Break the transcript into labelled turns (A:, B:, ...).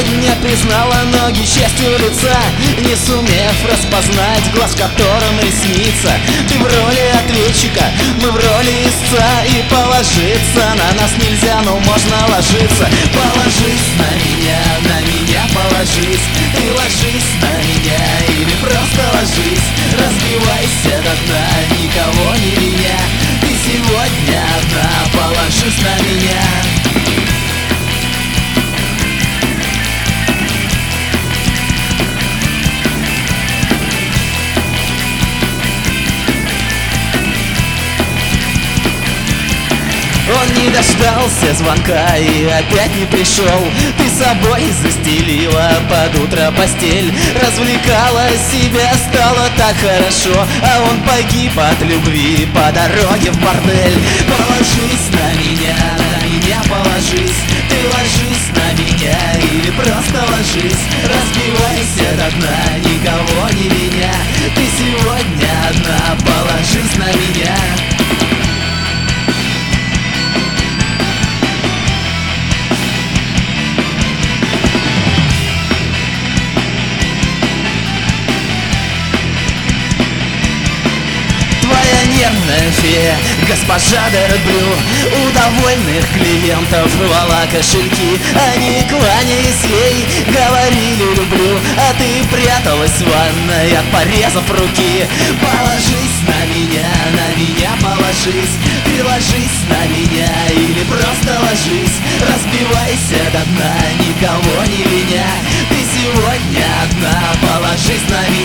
A: Не признала ноги частью лица, не сумев распознать глаз, в котором ресница. Ты в роли ответчика, мы в роли истца, и положиться на нас нельзя, но можно ложиться. Положись на меня положись. Ты ложись на меня или просто ложись. Разбивайся до дна, никого не виня. Ты сегодня одна, положись на меня. Он не дождался звонка и опять не пришел. Ты собой застелила под утро постель, развлекала себя, стало так хорошо, а он погиб от любви по дороге в бордель. Положись на меня положись. Ты ложись на меня или просто ложись. Разбивайся до дна, никого не виня. Ты сегодня одна, положись на меня. Нервная фея, госпожа Дерблю, у довольных клиентов рвала кошельки. Они, кланяясь ей, говорили люблю, а ты пряталась в ванной от порезов руки. Положись на меня положись. Ты ложись на меня или просто ложись. Разбивайся до дна, никого не виня. Ты сегодня одна, положись на меня.